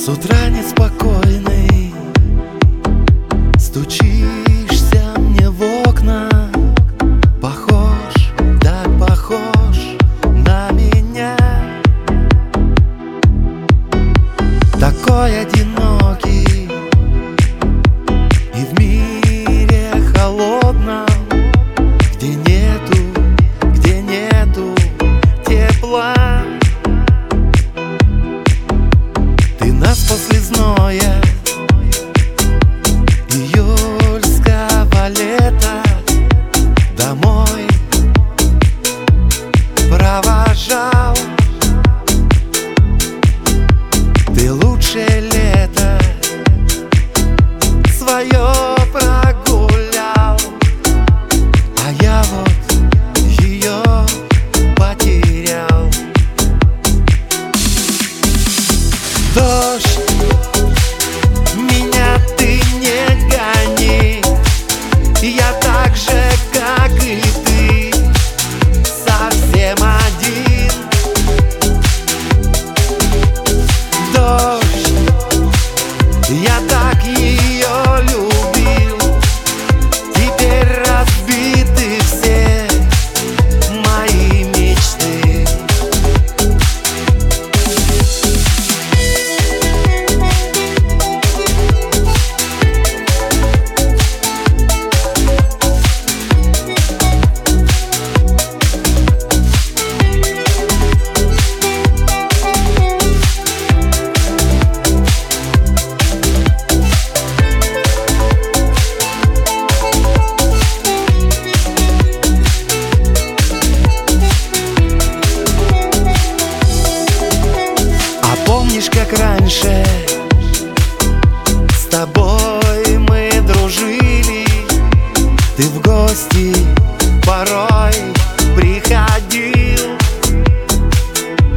С утра неспокойный стучишься мне в окна. Похож, так похож на меня. Такой одинокий и в мире холодном, где нету тепла. Ты нас после зноя июльского лета домой провожал. Ты лучшее лето свое прогулял, а я вот ее потерял. Дождь, меня ты не гони, я так же, как и ты, совсем один. Дождь, я так ее любил, теперь разбиты все мои мечты. Помнишь, как раньше с тобой мы дружили? Ты в гости порой приходил.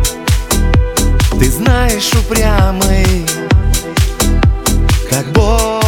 Ты знаешь, упрямый, как Бог.